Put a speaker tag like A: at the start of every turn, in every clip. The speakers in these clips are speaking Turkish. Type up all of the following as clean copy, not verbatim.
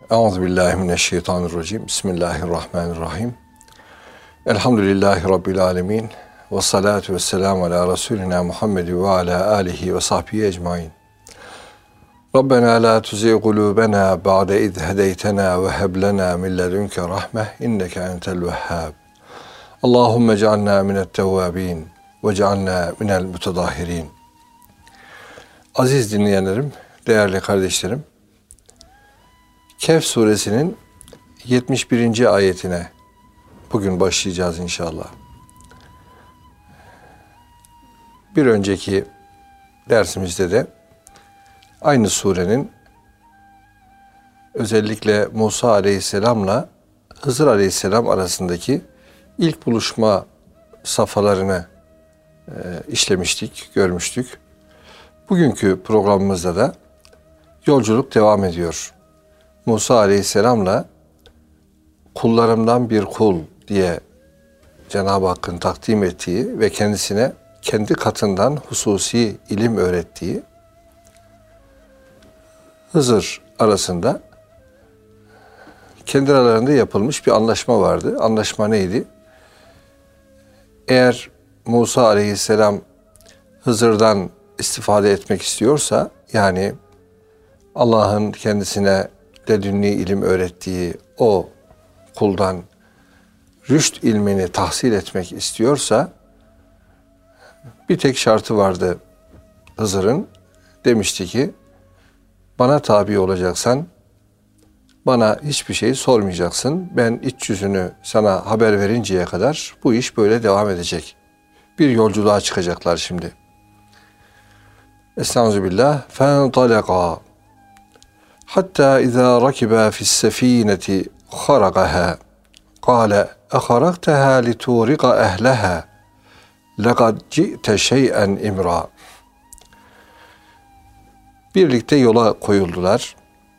A: Euzubillahimineşşeytanirracim. Bismillahirrahmanirrahim. Elhamdülillahi Rabbil alemin. Ve salatu ve selamu ala Resulina Muhammed ve ala alihi ve sahbihi ecmain. Rabbena la tuzigh kulubena ba'de iz hedeytena ve heb lena min ledunke rahmeh inneke entel vehhab. Allahumme cealna minet tevvabin ve cealna minel mutadahirin. Aziz dinleyenlerim, değerli kardeşlerim, Kehf suresinin 71. ayetine bugün başlayacağız inşallah. Bir önceki dersimizde de aynı surenin özellikle Musa aleyhisselamla Hızır aleyhisselam arasındaki ilk buluşma safhalarını işlemiştik, görmüştük. Bugünkü programımızda da yolculuk devam ediyor. Musa aleyhisselamla kullarımdan bir kul diye Cenab-ı Hakk'ın takdim ettiği ve kendisine kendi katından hususi ilim öğrettiği Hızır arasında kendi aralarında yapılmış bir anlaşma vardı. Anlaşma neydi? Eğer Musa aleyhisselam Hızır'dan istifade etmek istiyorsa, yani Allah'ın kendisine ledünni ilim öğrettiği o kuldan rüşt ilmini tahsil etmek istiyorsa, bir tek şartı vardı Hızır'ın. Demişti ki, bana tabi olacaksan, bana hiçbir şey sormayacaksın. Ben iç yüzünü sana haber verinceye kadar bu iş böyle devam edecek. Bir yolculuğa çıkacaklar şimdi. Estağfirullah. فَانْطَلَقَا حَتَّى اِذَا رَكِبَا فِي السَّف۪ينَةِ خَرَقَهَا قَالَ اَخَرَقْتَهَا لِتُورِقَ اَهْلَهَا لَقَدْ جِئْتَ شَيْئًا اِمْرًا. Birlikte yola koyuldular.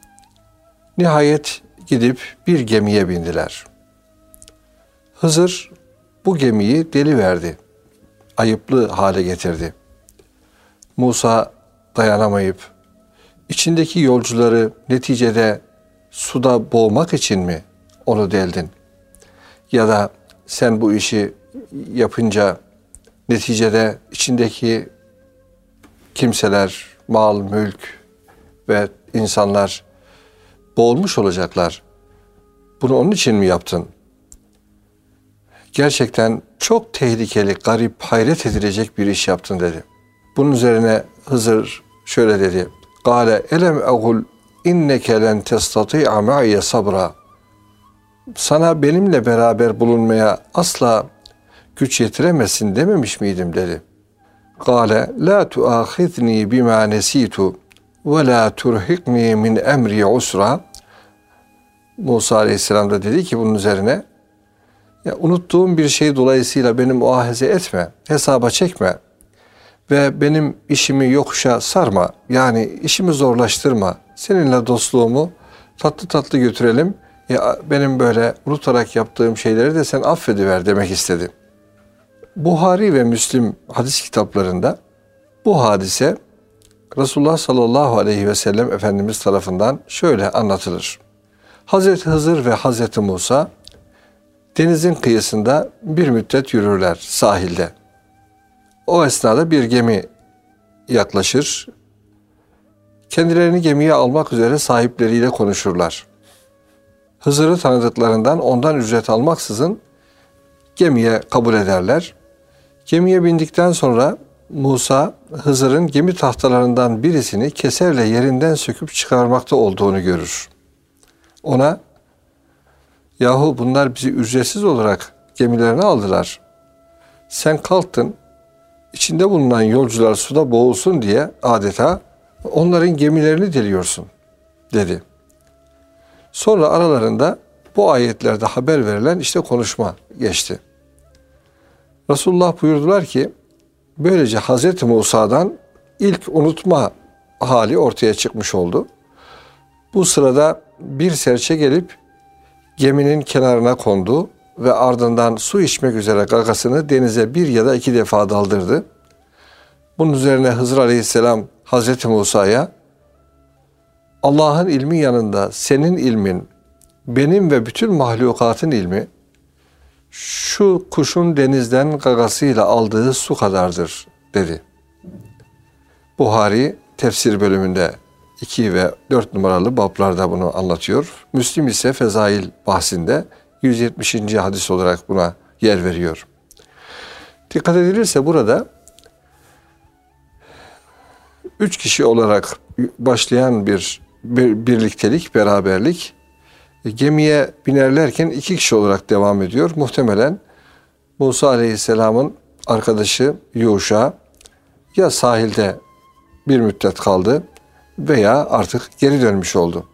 A: Nihayet gidip bir gemiye bindiler. Hızır bu gemiyi deliverdi. Ayıplı hale getirdi. Musa dayanamayıp içindeki yolcuları neticede suda boğmak için mi onu deldin? Ya da sen bu işi yapınca neticede içindeki kimseler, mal, mülk ve insanlar boğulmuş olacaklar. Bunu onun için mi yaptın? Gerçekten çok tehlikeli, garip, hayret edilecek bir iş yaptın dedi. Bunun üzerine Hızır şöyle dedi. Kâle elem egul inneke len testati'a ma'iye sabra. Sana benimle beraber bulunmaya asla güç yetiremezsin dememiş miydim dedi. Kâle la tuâkhidni bimâ nesîtu ve la turhikni min emri usra. Musa aleyhisselam da dedi ki bunun üzerine, ya unuttuğum bir şey dolayısıyla beni muahaze etme, hesaba çekme ve benim işimi yokuşa sarma. Yani işimi zorlaştırma. Seninle dostluğumu tatlı tatlı götürelim. Ya benim böyle unutarak yaptığım şeyleri de sen affediver demek istedi. Buhari ve Müslim hadis kitaplarında bu hadise Resulullah sallallahu aleyhi ve sellem Efendimiz tarafından şöyle anlatılır. Hazreti Hızır ve Hazreti Musa denizin kıyısında bir müddet yürürler sahilde. O esnada bir gemi yaklaşır. Kendilerini gemiye almak üzere sahipleriyle konuşurlar. Hızır'ı tanıdıklarından ondan ücret almaksızın gemiye kabul ederler. Gemiye bindikten sonra Musa, Hızır'ın gemi tahtalarından birisini keserle yerinden söküp çıkarmakta olduğunu görür. Ona, yahu bunlar bizi ücretsiz olarak gemilerine aldılar. Sen kalktın, içinde bulunan yolcular suda boğulsun diye adeta onların gemilerini deliyorsun dedi. Sonra aralarında bu ayetlerde haber verilen işte konuşma geçti. Resulullah buyurdular ki, böylece Hazreti Musa'dan ilk unutma hali ortaya çıkmış oldu. Bu sırada bir serçe gelip geminin kenarına kondu ve ardından su içmek üzere gagasını denize bir ya da iki defa daldırdı. Bunun üzerine Hızır Aleyhisselam Hazreti Musa'ya Allah'ın ilmi yanında senin ilmin, benim ve bütün mahlukatın ilmi, şu kuşun denizden gagasıyla aldığı su kadardır dedi. Buhari tefsir bölümünde 2 ve 4 numaralı bablarda bunu anlatıyor. Müslim ise Fezail bahsinde 170. hadis olarak buna yer veriyor. Dikkat edilirse burada 3 kişi olarak başlayan bir birliktelik, beraberlik gemiye binerlerken 2 kişi olarak devam ediyor. Muhtemelen Musa Aleyhisselam'ın arkadaşı Yuşa ya sahilde bir müddet kaldı veya artık geri dönmüş oldu.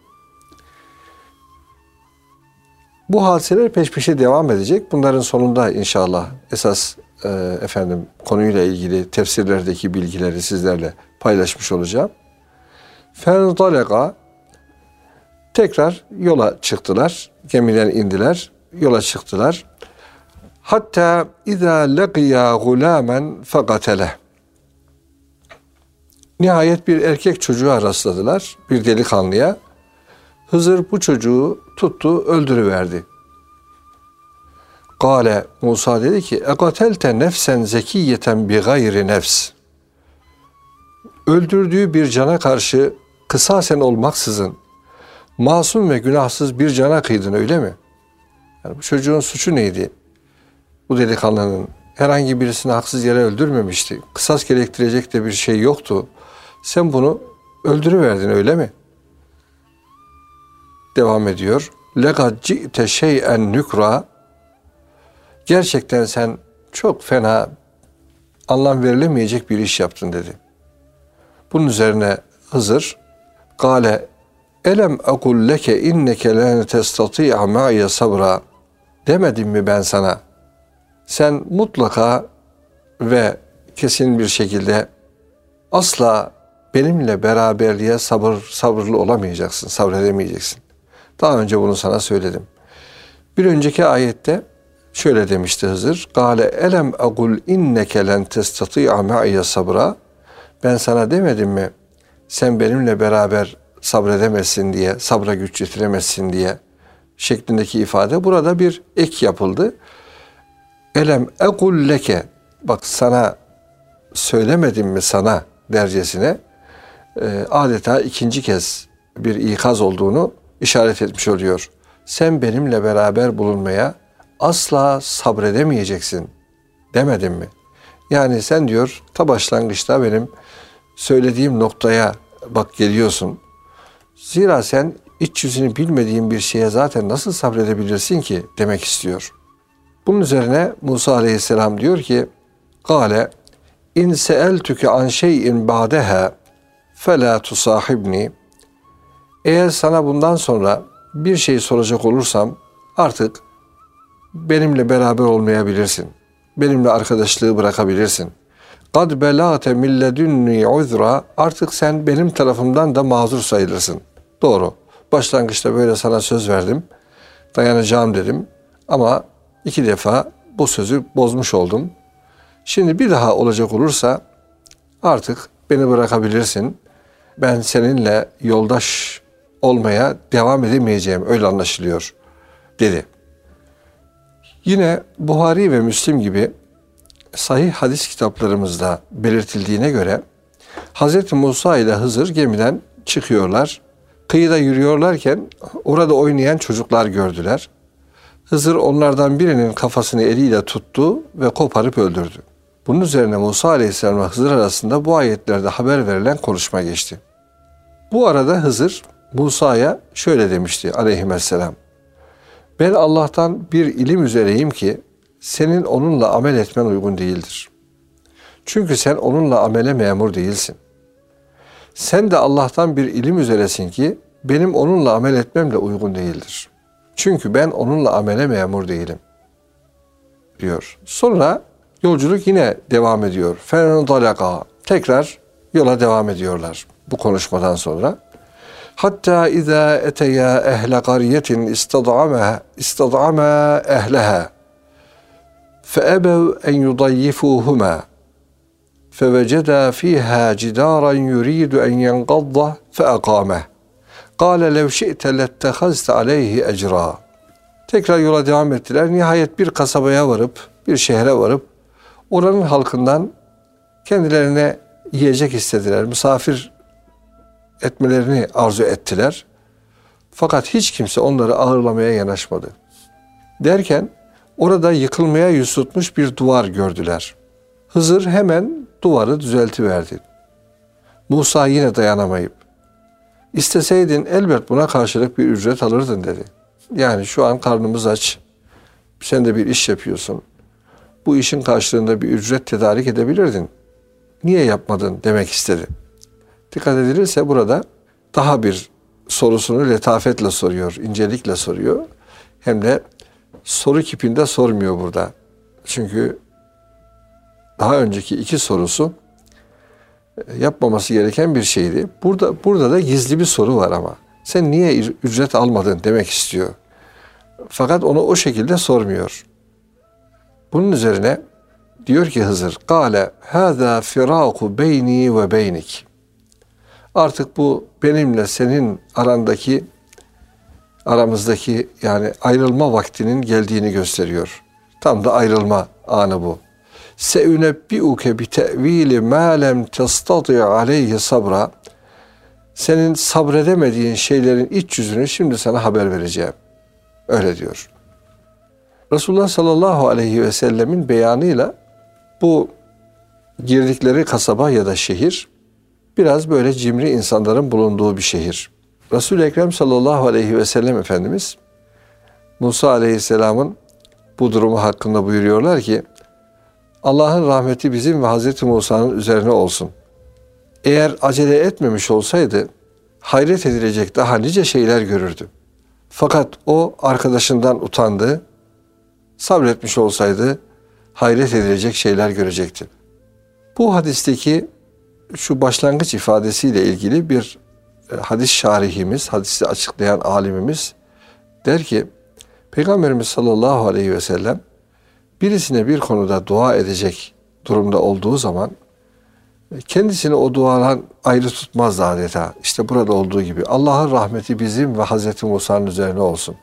A: Bu hadiseler peş peşe devam edecek. Bunların sonunda inşallah esas konuyla ilgili tefsirlerdeki bilgileri sizlerle paylaşmış olacağım. Fenzaleka tekrar yola çıktılar. Gemiden indiler. Yola çıktılar. Hatta izâ leqiya gulâmen fekateleh. Nihayet bir erkek çocuğa rastladılar. Bir delikanlıya. Hızır bu çocuğu tuttu, öldürüverdi. Kale, Musa dedi ki, ekatelte nefsen zekiyeten bi gayri nefs. Öldürdüğü bir cana karşı kısasen olmaksızın masum ve günahsız bir cana kıydın, öyle mi? Yani bu çocuğun suçu neydi? Bu delikanlının herhangi birisini haksız yere öldürmemişti. Kısas gerektirecek de bir şey yoktu. Sen bunu öldürüverdin, öyle mi? Devam ediyor. لَقَدْ جِئْتَ شَيْئًا نُكْرًا. Gerçekten sen çok fena, anlam verilemeyecek bir iş yaptın dedi. Bunun üzerine Hızır, قَالَ elem akul leke inneke len testati'a ma'iye sabra. Demedim mi ben sana? Sen mutlaka ve kesin bir şekilde asla benimle beraberliğe sabırlı olamayacaksın, sabredemeyeceksin. Daha önce bunu sana söyledim. Bir önceki ayette şöyle demişti Hızır. Kâle elem akul inneke len testati'a ma'iye sabra. Ben sana demedim mi? Sen benimle beraber sabredemezsin diye, sabra güç yetiremezsin diye şeklindeki ifade. Burada bir ek yapıldı. Elem ekul leke. Bak sana söylemedim mi sana dercesine adeta ikinci kez bir ikaz olduğunu işaret etmiş oluyor. Sen benimle beraber bulunmaya asla sabredemeyeceksin demedim mi? Yani sen diyor ta başlangıçta benim söylediğim noktaya bak geliyorsun. Zira sen iç yüzünü bilmediğin bir şeye zaten nasıl sabredebilirsin ki demek istiyor. Bunun üzerine Musa Aleyhisselam diyor ki Kale in seeltüke an şeyin ba'deha fela tusahibni. Eğer sana bundan sonra bir şey soracak olursam artık benimle beraber olmayabilirsin. Benimle arkadaşlığı bırakabilirsin. Kad belâte milledünni uzra. Artık sen benim tarafımdan da mazur sayılırsın. Doğru. Başlangıçta böyle sana söz verdim. Dayanacağım dedim. Ama 2 defa bu sözü bozmuş oldum. Şimdi bir daha olacak olursa artık beni bırakabilirsin. Ben seninle yoldaş olmaya devam edemeyeceğim, öyle anlaşılıyor dedi. Yine Buhari ve Müslim gibi sahih hadis kitaplarımızda belirtildiğine göre Hz. Musa ile Hızır gemiden çıkıyorlar. Kıyıda yürüyorlarken orada oynayan çocuklar gördüler. Hızır onlardan birinin kafasını eliyle tuttu ve koparıp öldürdü. Bunun üzerine Musa Aleyhisselam ve Hızır arasında bu ayetlerde haber verilen konuşma geçti. Bu arada Hızır Musa'ya şöyle demişti aleyhisselam. Ben Allah'tan bir ilim üzereyim ki senin onunla amel etmen uygun değildir. Çünkü sen onunla amele memur değilsin. Sen de Allah'tan bir ilim üzeresin ki benim onunla amel etmem de uygun değildir. Çünkü ben onunla amele memur değilim diyor. Sonra yolculuk yine devam ediyor. Fenadalaka. Tekrar yola devam ediyorlar bu konuşmadan sonra. Hatta izâ eteya ehle qariyetin istad'ama ehleha feebev en yudayyifuhuma feveceda fiha cidaran yuridu en yenqadda feaqameh. Kâle lev şi'te lettehazte aleyhi ecra. Tekrar yola devam ettiler. Nihayet bir kasabaya varıp, bir şehre varıp, oranın halkından kendilerine yiyecek istediler. Misafir etmelerini arzu ettiler. Fakat hiç kimse onları ağırlamaya yanaşmadı. Derken orada yıkılmaya yüz tutmuş bir duvar gördüler. Hızır hemen duvarı düzeltiverdi. Musa yine dayanamayıp, İsteseydin elbet buna karşılık bir ücret alırdın dedi. Yani şu an karnımız aç, sen de bir iş yapıyorsun. Bu işin karşılığında bir ücret tedarik edebilirdin. Niye yapmadın demek istedi. Dikkat edilirse burada daha bir sorusunu letafetle soruyor, incelikle soruyor. Hem de soru kipinde sormuyor burada. Çünkü daha önceki iki sorusu yapmaması gereken bir şeydi. Burada da gizli bir soru var ama. Sen niye ücret almadın demek istiyor. Fakat onu o şekilde sormuyor. Bunun üzerine diyor ki Hızır, "Kâle hâzâ firâku beyni ve beynik." Artık bu benimle senin aramızdaki yani ayrılma vaktinin geldiğini gösteriyor. Tam da ayrılma anı bu. "Se'ünebbi'uke bi te'vili mâ lem testati' aleyhi sabra." Senin sabredemediğin şeylerin iç yüzünü şimdi sana haber vereceğim. Öyle diyor. Resulullah sallallahu aleyhi ve sellemin beyanıyla bu girdikleri kasaba ya da şehir biraz böyle cimri insanların bulunduğu bir şehir. Resul-i Ekrem sallallahu aleyhi ve sellem Efendimiz Musa aleyhisselamın bu durumu hakkında buyuruyorlar ki Allah'ın rahmeti bizim ve Hazreti Musa'nın üzerine olsun. Eğer acele etmemiş olsaydı hayret edilecek daha nice şeyler görürdü. Fakat o arkadaşından utandı, sabretmiş olsaydı hayret edilecek şeyler görecekti. Bu hadisteki şu başlangıç ifadesiyle ilgili bir hadis şarihimiz, hadisi açıklayan alimimiz der ki, Peygamberimiz sallallahu aleyhi ve sellem birisine bir konuda dua edecek durumda olduğu zaman kendisini o duadan ayrı tutmazdı adeta. İşte burada olduğu gibi Allah'ın rahmeti bizim ve Hazreti Musa'nın üzerine olsun.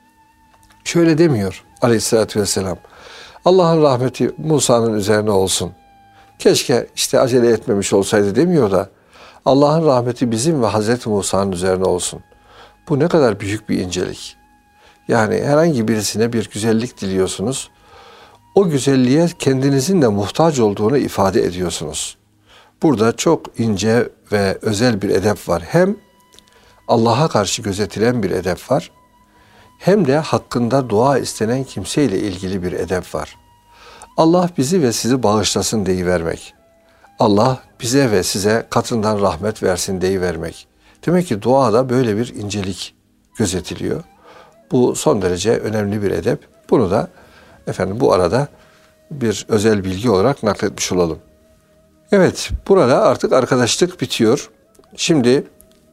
A: Şöyle demiyor aleyhissalatü vesselam. Allah'ın rahmeti Musa'nın üzerine olsun. Keşke işte acele etmemiş olsaydı demiyor da Allah'ın rahmeti bizim ve Hazreti Musa'nın üzerine olsun. Bu ne kadar büyük bir incelik. Yani herhangi birisine bir güzellik diliyorsunuz. O güzelliğe kendinizin de muhtaç olduğunu ifade ediyorsunuz. Burada çok ince ve özel bir edep var. Hem Allah'a karşı gözetilen bir edep var. Hem de hakkında dua istenen kimseyle ilgili bir edep var. Allah bizi ve sizi bağışlasın deyivermek. Allah bize ve size katından rahmet versin deyivermek. Demek ki duada böyle bir incelik gözetiliyor. Bu son derece önemli bir edep. Bunu da bu arada bir özel bilgi olarak nakletmiş olalım. Evet, burada artık arkadaşlık bitiyor. Şimdi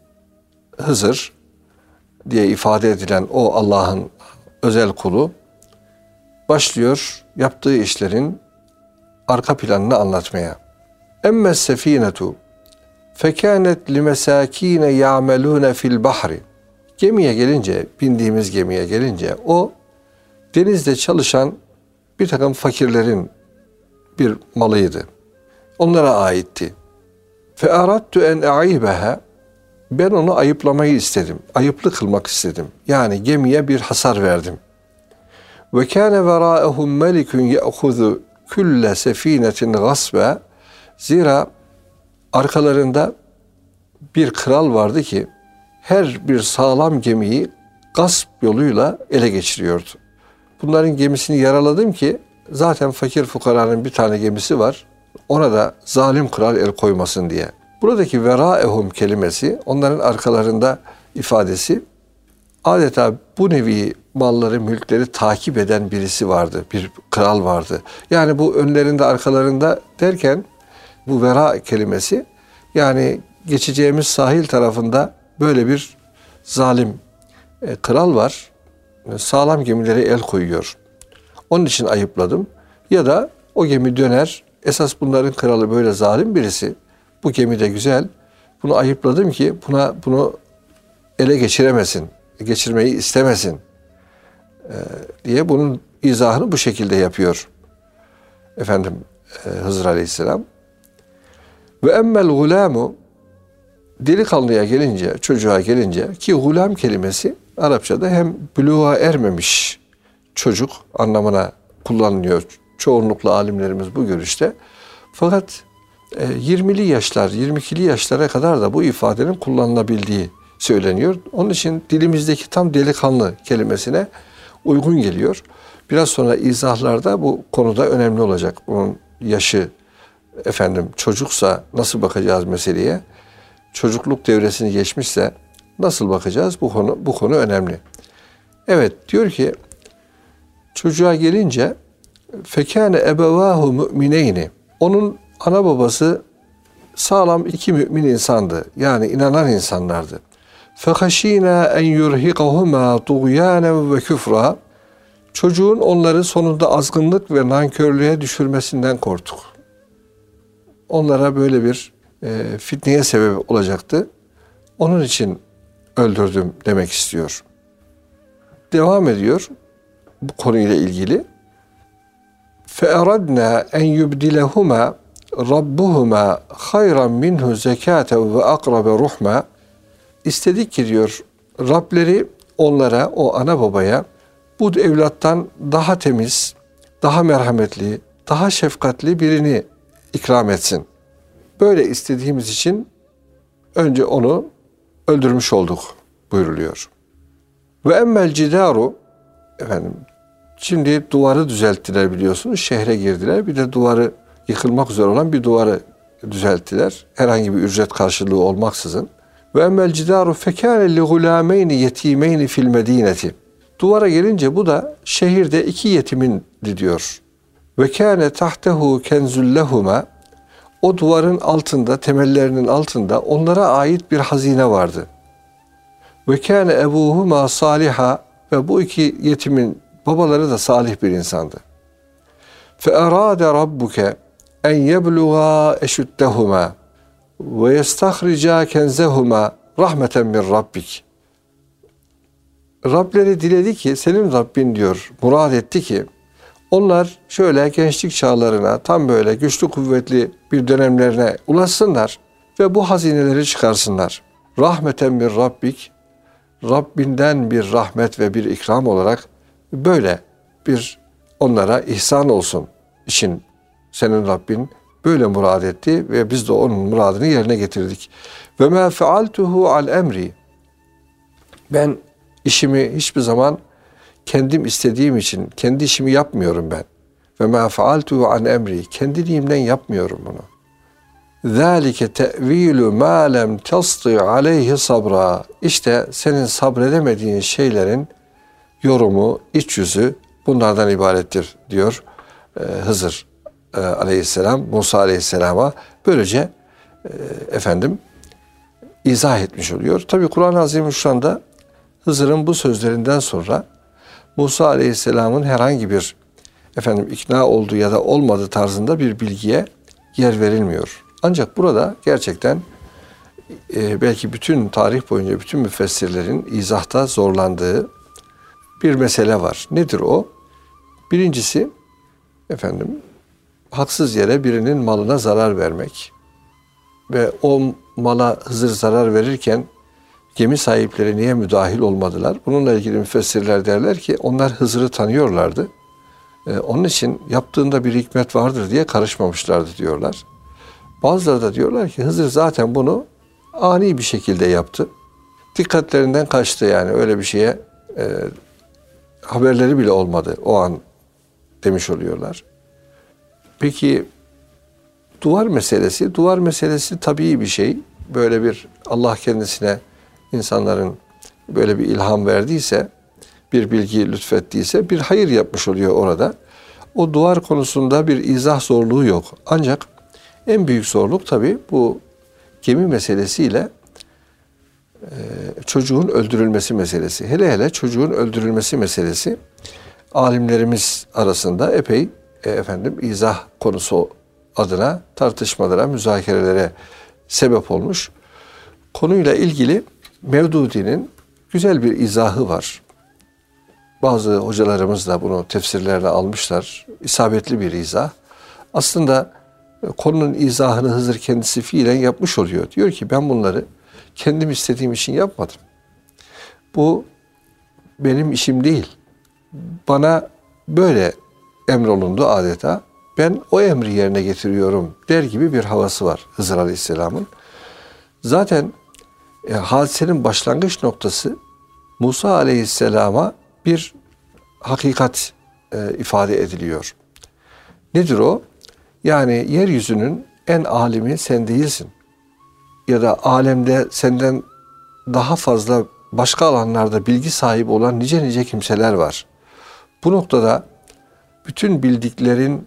A: Hızır diye ifade edilen o Allah'ın özel kulu başlıyor yaptığı işlerin arka planını anlatmaya. Emme sefinetu fekânet limesâkîne ya'melûne fil bahri. Gemiye gelince, bindiğimiz gemiye gelince o denizde çalışan bir takım fakirlerin bir malıydı. Onlara aitti. Fe aradtu en aibeha. Ben onu ayıplamayı istedim. Ayıplı kılmak istedim. Yani gemiye bir hasar verdim. Ve kâne verâehum melikun ye'huzu külle sefinetin gasbe. Zira arkalarında bir kral vardı ki her bir sağlam gemiyi gasp yoluyla ele geçiriyordu. Bunların gemisini yaraladım ki zaten fakir fukaranın bir tane gemisi var. Ona da zalim kral el koymasın diye. Buradaki veraehum kelimesi onların arkalarında ifadesi adeta bu nevi malları, mülkleri takip eden birisi vardı. Bir kral vardı. Yani bu önlerinde, arkalarında derken bu vera kelimesi yani geçeceğimiz sahil tarafında böyle bir zalim kral var. Sağlam gemilere el koyuyor. Onun için ayıpladım. Ya da o gemi döner. Esas bunların kralı böyle zalim birisi. Bu gemi de güzel. Bunu ayıpladım ki bunu ele geçiremesin, geçirmeyi istemesin diye bunun izahını bu şekilde yapıyor Hızır Aleyhisselam. Ve emmel gulamu, delikanlıya gelince, çocuğa gelince, ki gulam kelimesi Arapçada hem buluğa ermemiş çocuk anlamına kullanılıyor. Çoğunlukla alimlerimiz bu görüşte. Fakat 20'li yaşlar, 22'li yaşlara kadar da bu ifadenin kullanılabildiği söyleniyor. Onun için dilimizdeki tam delikanlı kelimesine uygun geliyor. Biraz sonra izahlarda bu konuda önemli olacak. Bunun yaşı çocuksa nasıl bakacağız meseleye? Çocukluk devresini geçmişse nasıl bakacağız? Bu konu önemli. Evet, diyor ki çocuğa gelince fekâne ebevâhu mü'mineyni. Onun ana babası sağlam iki mümin insandı. Yani inanan insanlardı. Fehaşînâ en yurhiqahumâ tuğyânen ve küfra. Çocuğun onları sonunda azgınlık ve nankörlüğe düşürmesinden korktuk. Onlara böyle bir fitneye sebep olacaktı. Onun için öldürdüm demek istiyor. Devam ediyor bu konuyla ilgili. فَاَرَدْنَا اَنْ يُبْدِلَهُمَا رَبُّهُمَا خَيْرًا مِنْهُ زَكَاةً وَاَقْرَبَ رُحْمًا. İstedik ki diyor Rableri onlara, o ana babaya bu evlattan daha temiz, daha merhametli, daha şefkatli birini ikram etsin. Böyle istediğimiz için önce onu öldürmüş olduk buyruluyor. Ve emmel cidaru, şimdi duvarı düzelttiler biliyorsunuz. Şehre girdiler. Bir de duvarı yıkılmak üzere olan bir duvarı düzelttiler. Herhangi bir ücret karşılığı olmaksızın. Ve emmel cidaru fekâne li gulâmeyni yetimeyni fil medîneti. Duvara gelince bu da şehirde iki yetimindi diyor. Ve kâne tahtehu kenzullehuma. O duvarın altında, temellerinin altında onlara ait bir hazine vardı. Ve kâne ebûhuma saliha. Ve bu iki yetimin babaları da salih bir insandı. فَاَرَادَ رَبُّكَ اَنْ يَبْلُغَا اَشُدَّهُمَا وَيَسْتَخْرِجَا كَنْزَهُمَا رَحْمَةً مِنْ رَبِّكِ. Rableri diledi ki, senin Rabbin diyor, murad etti ki, onlar şöyle gençlik çağlarına, tam böyle güçlü kuvvetli bir dönemlerine ulaşsınlar ve bu hazineleri çıkarsınlar. Rahmeten min Rabbik, Rabbinden bir rahmet ve bir ikram olarak böyle bir onlara ihsan olsun için senin Rabbin böyle murad etti ve biz de onun muradını yerine getirdik. Ve ma fealtuhu al emri. Ben işimi hiçbir zaman kendim istediğim için kendi işimi yapmıyorum ben. Ve ma fealtuhu an emri. Kendiliğimden yapmıyorum bunu. Zalike te'vilu ma lem tasti aleyhi sabra. İşte senin sabredemediğin şeylerin yorumu, iç yüzü bunlardan ibarettir diyor Hızır Aleyhisselam, Musa Aleyhisselam'a böylece izah etmiş oluyor. Tabi Kur'an-ı Azimüşşan'da Hızır'ın bu sözlerinden sonra Musa Aleyhisselam'ın herhangi bir ikna olduğu ya da olmadığı tarzında bir bilgiye yer verilmiyor. Ancak burada gerçekten belki bütün tarih boyunca bütün müfessirlerin izahta zorlandığı bir mesele var. Nedir o? Birincisi haksız yere birinin malına zarar vermek ve o mala Hızır zarar verirken gemi sahipleri niye müdahil olmadılar? Bununla ilgili müfessirler derler ki onlar Hızır'ı tanıyorlardı. Onun için yaptığında bir hikmet vardır diye karışmamışlardı diyorlar. Bazıları da diyorlar ki Hızır zaten bunu ani bir şekilde yaptı. Dikkatlerinden kaçtı yani öyle bir şeye haberleri bile olmadı o an demiş oluyorlar. Peki duvar meselesi tabii bir şey. Böyle bir Allah kendisine insanların böyle bir ilham verdiyse, bir bilgi lütfettiyse bir hayır yapmış oluyor orada. O duvar konusunda bir izah zorluğu yok. Ancak en büyük zorluk tabii bu gemi meselesiyle çocuğun öldürülmesi meselesi. Hele hele çocuğun öldürülmesi meselesi alimlerimiz arasında epey izah konusu adına tartışmalara, müzakerelere sebep olmuş. Konuyla ilgili Mevdudi'nin güzel bir izahı var. Bazı hocalarımız da bunu tefsirlerine almışlar. İsabetli bir izah. Aslında konunun izahını Hızır kendisi fiilen yapmış oluyor. Diyor ki ben bunları kendim istediğim için yapmadım. Bu benim işim değil. Bana böyle emrolundu adeta. Ben o emri yerine getiriyorum der gibi bir havası var Hızır Aleyhisselam'ın. Zaten hadisenin başlangıç noktası Musa Aleyhisselam'a bir hakikat ifade ediliyor. Nedir o? Yani yeryüzünün en alimi sen değilsin. Ya da alemde senden daha fazla başka alanlarda bilgi sahibi olan nice kimseler var. Bu noktada bütün bildiklerin,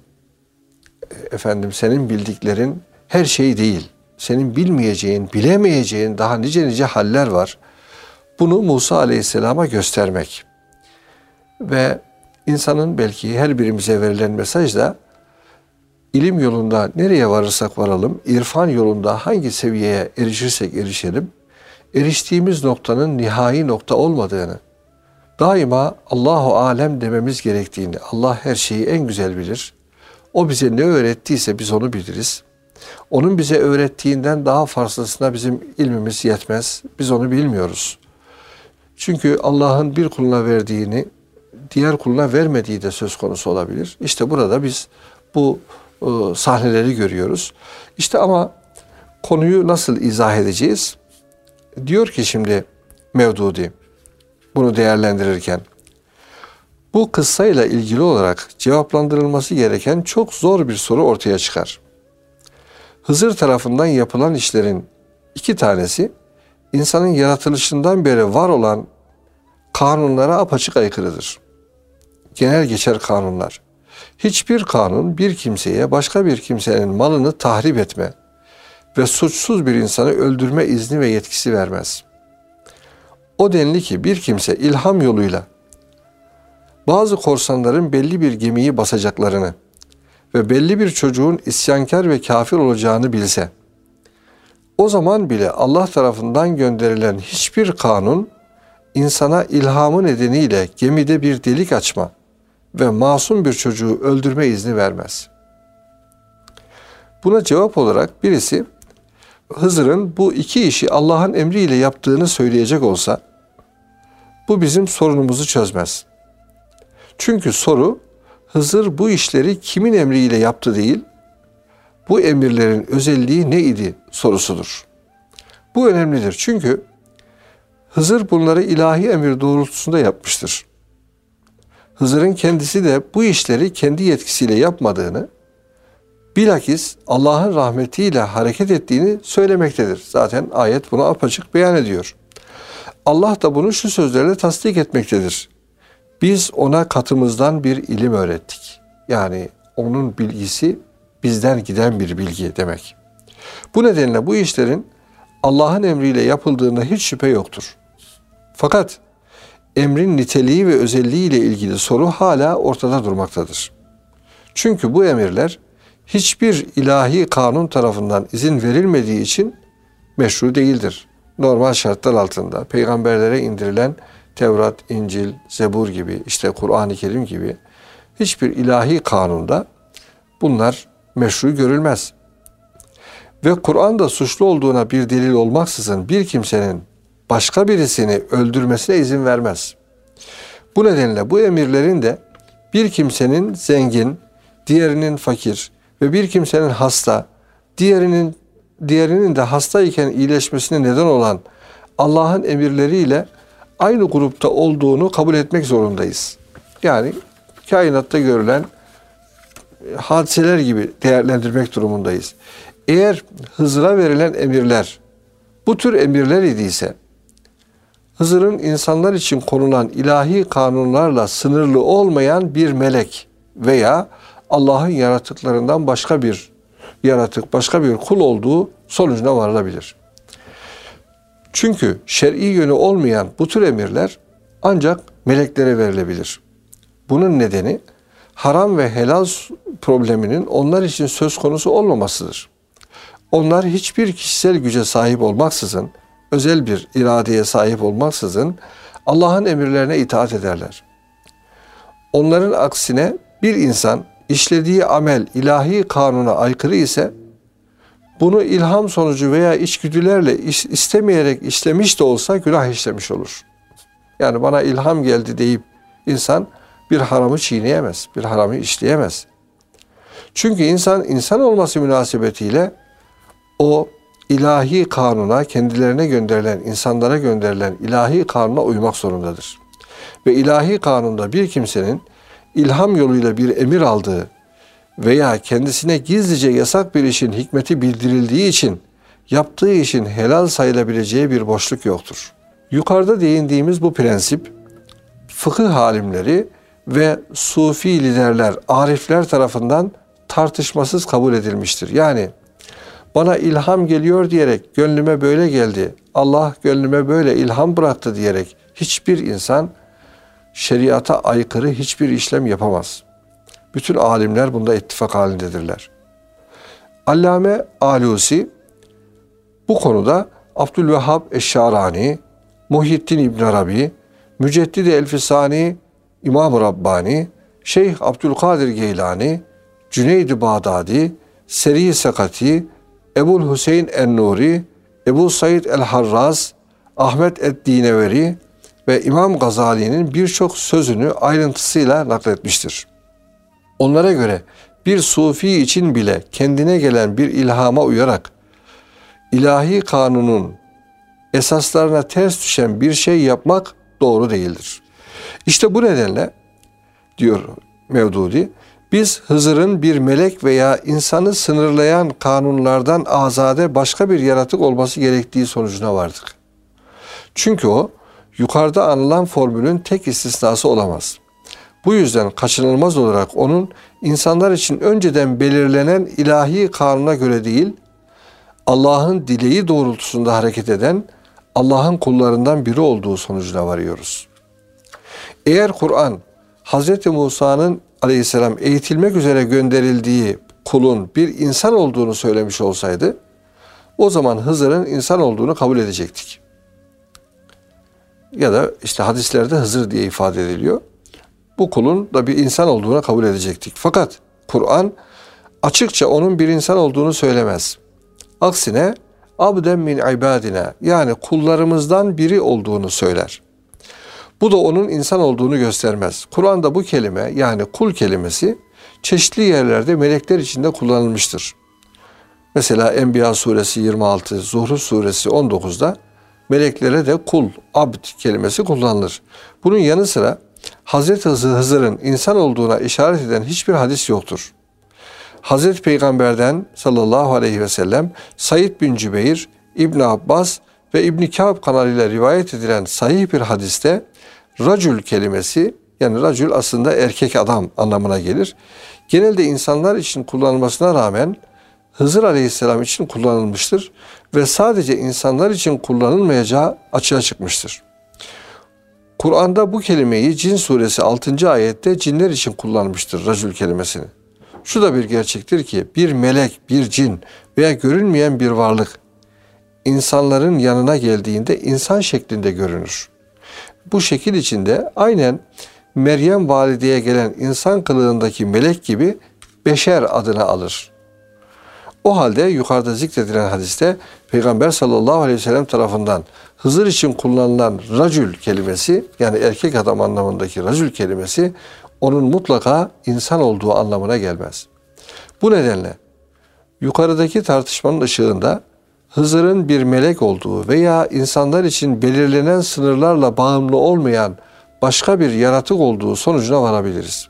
A: senin bildiklerin her şey değil. Senin bilmeyeceğin, bilemeyeceğin daha nice haller var. Bunu Musa Aleyhisselam'a göstermek. Ve insanın belki her birimize verilen mesaj da ilim yolunda nereye varırsak varalım, irfan yolunda hangi seviyeye erişirsek erişelim, eriştiğimiz noktanın nihai nokta olmadığını, daima Allahu alem dememiz gerektiğini, Allah her şeyi en güzel bilir. O bize ne öğrettiyse biz onu biliriz. Onun bize öğrettiğinden daha fazlasına bizim ilmimiz yetmez. Biz onu bilmiyoruz. Çünkü Allah'ın bir kuluna verdiğini diğer kuluna vermediği de söz konusu olabilir. İşte burada biz bu sahneleri görüyoruz. İşte ama konuyu nasıl izah edeceğiz? Diyor ki şimdi Mevdudi bunu değerlendirirken bu kıssayla ilgili olarak cevaplandırılması gereken çok zor bir soru ortaya çıkar. Hızır tarafından yapılan işlerin iki tanesi insanın yaratılışından beri var olan kanunlara apaçık aykırıdır. Genel geçer kanunlar. Hiçbir kanun bir kimseye başka bir kimsenin malını tahrip etme ve suçsuz bir insanı öldürme izni ve yetkisi vermez. O denli ki bir kimse ilham yoluyla bazı korsanların belli bir gemiyi basacaklarını ve belli bir çocuğun isyankar ve kafir olacağını bilse, o zaman bile Allah tarafından gönderilen hiçbir kanun insana ilhamı nedeniyle gemide bir delik açma ve masum bir çocuğu öldürme izni vermez. Buna cevap olarak birisi Hızır'ın bu iki işi Allah'ın emriyle yaptığını söyleyecek olsa bu bizim sorunumuzu çözmez. Çünkü soru Hızır bu işleri kimin emriyle yaptı değil, bu emirlerin özelliği ne idi sorusudur. Bu önemlidir çünkü Hızır bunları ilahi emir doğrultusunda yapmıştır. Hızır'ın kendisi de bu işleri kendi yetkisiyle yapmadığını, bilakis Allah'ın rahmetiyle hareket ettiğini söylemektedir. Zaten ayet bunu apaçık beyan ediyor. Allah da bunu şu sözlerle tasdik etmektedir. Biz ona katımızdan bir ilim öğrettik. Yani onun bilgisi bizden giden bir bilgi demek. Bu nedenle bu işlerin Allah'ın emriyle yapıldığında hiç şüphe yoktur. Fakat emrin niteliği ve özelliği ile ilgili soru hala ortada durmaktadır. Çünkü bu emirler hiçbir ilahi kanun tarafından izin verilmediği için meşru değildir. Normal şartlar altında peygamberlere indirilen Tevrat, İncil, Zebur gibi, işte Kur'an-ı Kerim gibi hiçbir ilahi kanunda bunlar meşru görülmez. Ve Kur'an'da suçlu olduğuna bir delil olmaksızın bir kimsenin başka birisini öldürmesine izin vermez. Bu nedenle bu emirlerin de bir kimsenin zengin, diğerinin fakir ve bir kimsenin hasta, diğerinin de hastayken iyileşmesine neden olan Allah'ın emirleriyle aynı grupta olduğunu kabul etmek zorundayız. Yani kainatta görülen hadiseler gibi değerlendirmek durumundayız. Eğer Hızır'a verilen emirler bu tür emirler idiyse, Hızır'ın insanlar için konulan ilahi kanunlarla sınırlı olmayan bir melek veya Allah'ın yaratıklarından başka bir yaratık, başka bir kul olduğu sonucuna varılabilir. Çünkü şer'i yönü olmayan bu tür emirler ancak meleklere verilebilir. Bunun nedeni haram ve helal probleminin onlar için söz konusu olmamasıdır. Onlar hiçbir kişisel güce sahip olmaksızın özel bir iradeye sahip olmaksızın Allah'ın emirlerine itaat ederler. Onların aksine bir insan işlediği amel ilahi kanuna aykırı ise bunu ilham sonucu veya içgüdülerle istemeyerek işlemiş de olsa günah işlemiş olur. Yani bana ilham geldi deyip insan bir haramı çiğneyemez, bir haramı işleyemez. Çünkü insan olması münasebetiyle o ilahi kanuna, kendilerine gönderilen, insanlara gönderilen ilahi kanuna uymak zorundadır. Ve ilahi kanunda bir kimsenin ilham yoluyla bir emir aldığı veya kendisine gizlice yasak bir işin hikmeti bildirildiği için yaptığı işin helal sayılabileceği bir boşluk yoktur. Yukarıda değindiğimiz bu prensip fıkıh alimleri ve sufi liderler, arifler tarafından tartışmasız kabul edilmiştir. Yani bana ilham geliyor diyerek gönlüme böyle geldi, Allah gönlüme böyle ilham bıraktı diyerek hiçbir insan şeriata aykırı hiçbir işlem yapamaz. Bütün alimler bunda ittifak halindedirler. Allame Alusi bu konuda Abdülvehhab Eşşarani, Muhyiddin İbn Arabi, Müceddid-i Elfisani, İmam-ı Rabbani, Şeyh Abdülkadir Geylani, Cüneyd-i Bağdadi, Seri Sekati, Ebul Hüseyin en-Nuri, Ebu Said el-Harraz, Ahmet ed-Dineveri ve İmam Gazali'nin birçok sözünü ayrıntısıyla nakletmiştir. Onlara göre bir sufi için bile kendine gelen bir ilhama uyarak ilahi kanunun esaslarına ters düşen bir şey yapmak doğru değildir. İşte bu nedenle diyor Mevdudi, biz Hızır'ın bir melek veya insanı sınırlayan kanunlardan azade başka bir yaratık olması gerektiği sonucuna vardık. Çünkü o yukarıda anılan formülün tek istisnası olamaz. Bu yüzden kaçınılmaz olarak onun insanlar için önceden belirlenen ilahi kanuna göre değil, Allah'ın dileği doğrultusunda hareket eden Allah'ın kullarından biri olduğu sonucuna varıyoruz. Eğer Kur'an Hz. Musa'nın aleyhisselam eğitilmek üzere gönderildiği kulun bir insan olduğunu söylemiş olsaydı, o zaman Hızır'ın insan olduğunu kabul edecektik. Ya da işte hadislerde Hızır diye ifade ediliyor. Bu kulun da bir insan olduğunu kabul edecektik. Fakat Kur'an açıkça onun bir insan olduğunu söylemez. Aksine abden min ibadina, yani kullarımızdan biri olduğunu söyler. Bu da onun insan olduğunu göstermez. Kur'an'da bu kelime, yani kul kelimesi çeşitli yerlerde melekler içinde kullanılmıştır. Mesela Enbiya suresi 26, Zuhruf suresi 19'da meleklere de kul, abd kelimesi kullanılır. Bunun yanı sıra Hazreti Hızır'ın insan olduğuna işaret eden hiçbir hadis yoktur. Hazreti Peygamber'den sallallahu aleyhi ve sellem Said bin Cübeyr, İbn Abbas ve İbn Kâb kanalıyla rivayet edilen sahih bir hadiste racül kelimesi, yani racül aslında erkek adam anlamına gelir. Genelde insanlar için kullanılmasına rağmen Hızır aleyhisselam için kullanılmıştır ve sadece insanlar için kullanılmayacağı açığa çıkmıştır. Kur'an'da bu kelimeyi Cin suresi 6. ayette cinler için kullanmıştır racül kelimesini. Şu da bir gerçektir ki bir melek, bir cin veya görünmeyen bir varlık insanların yanına geldiğinde insan şeklinde görünür. Bu şekil içinde aynen Meryem valideye gelen insan kılığındaki melek gibi beşer adını alır. O halde yukarıda zikredilen hadiste Peygamber sallallahu aleyhi ve sellem tarafından Hızır için kullanılan racül kelimesi, yani erkek adam anlamındaki racül kelimesi onun mutlaka insan olduğu anlamına gelmez. Bu nedenle yukarıdaki tartışmanın ışığında Hızır'ın bir melek olduğu veya insanlar için belirlenen sınırlarla bağımlı olmayan başka bir yaratık olduğu sonucuna varabiliriz.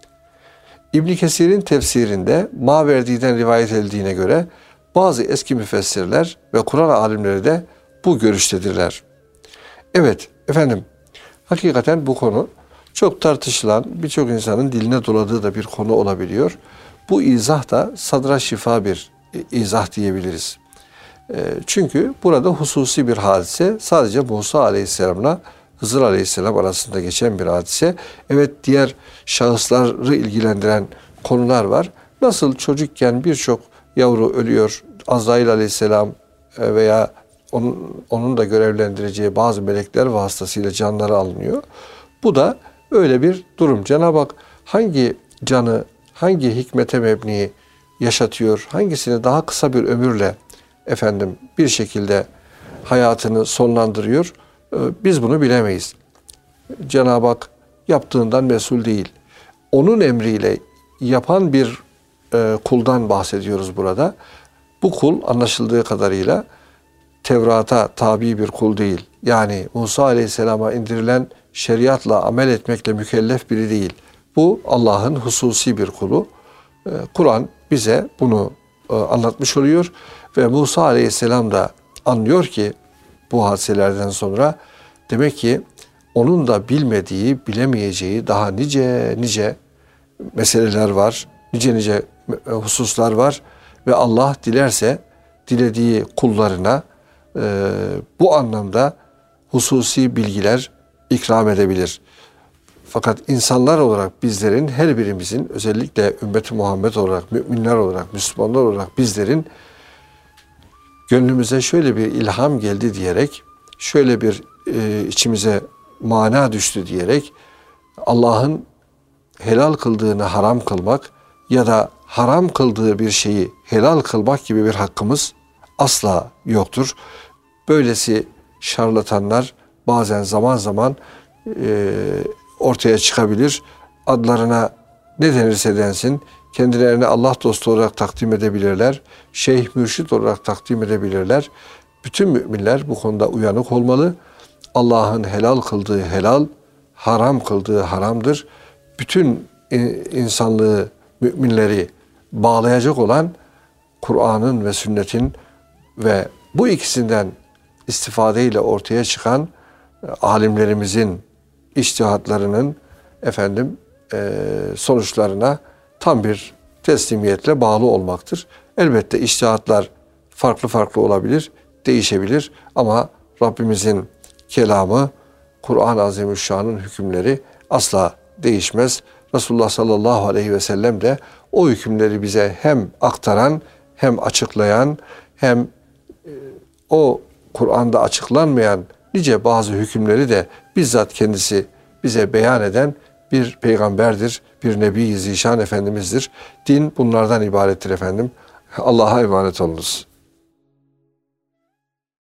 A: İbn Kesir'in tefsirinde Maverdi'den rivayet edildiğine göre bazı eski müfessirler ve Kur'an alimleri de bu görüştedirler. Evet efendim, hakikaten bu konu çok tartışılan, birçok insanın diline doladığı da bir konu olabiliyor. Bu izah da sadra şifa bir izah diyebiliriz. Çünkü burada hususi bir hadise, sadece Musa aleyhisselamla Hızır aleyhisselam arasında geçen bir hadise. Evet, diğer şahısları ilgilendiren konular var. Nasıl çocukken birçok yavru ölüyor, Azrail aleyhisselam veya onun da görevlendireceği bazı melekler vasıtasıyla canları alınıyor. Bu da öyle bir durum. Cenab-ı Hak hangi canı, hangi hikmete mebni yaşatıyor, hangisini daha kısa bir ömürle bir şekilde hayatını sonlandırıyor, biz bunu bilemeyiz. Cenab-ı Hak yaptığından mesul değil. Onun emriyle yapan bir kuldan bahsediyoruz burada. Bu kul anlaşıldığı kadarıyla Tevrat'a tabi bir kul değil. Yani Musa Aleyhisselam'a indirilen şeriatla amel etmekle mükellef biri değil. Bu Allah'ın hususi bir kulu. Kur'an bize bunu anlatmış oluyor ve Musa Aleyhisselam da anlıyor ki bu hadiselerden sonra demek ki onun da bilmediği, bilemeyeceği daha nice meseleler var, nice hususlar var ve Allah dilerse dilediği kullarına bu anlamda hususi bilgiler ikram edebilir. Fakat insanlar olarak bizlerin, her birimizin, özellikle ümmeti Muhammed olarak, müminler olarak, Müslümanlar olarak bizlerin gönlümüze şöyle bir ilham geldi diyerek, şöyle bir içimize mana düştü diyerek Allah'ın helal kıldığını haram kılmak ya da haram kıldığı bir şeyi helal kılmak gibi bir hakkımız asla yoktur. Böylesi şarlatanlar bazen zaman zaman ortaya çıkabilir. Adlarına ne denirse densin, kendilerini Allah dostu olarak takdim edebilirler. Şeyh, mürşit olarak takdim edebilirler. Bütün müminler bu konuda uyanık olmalı. Allah'ın helal kıldığı helal, haram kıldığı haramdır. Bütün insanlığı, müminleri bağlayacak olan Kur'an'ın ve sünnetin ve bu ikisinden istifadeyle ortaya çıkan alimlerimizin içtihatlarının sonuçlarına tam bir teslimiyetle bağlı olmaktır. Elbette içtihatlar farklı olabilir, değişebilir ama Rabbimizin kelamı, Kur'an-ı Azimüşşan'ın hükümleri asla değişmez. Resulullah sallallahu aleyhi ve sellem de o hükümleri bize hem aktaran, hem açıklayan, hem o Kur'an'da açıklanmayan nice bazı hükümleri de bizzat kendisi bize beyan eden bir peygamberdir, bir Nebi-i Zişan Efendimiz'dir. Din bunlardan ibarettir efendim. Allah'a emanet olunuz.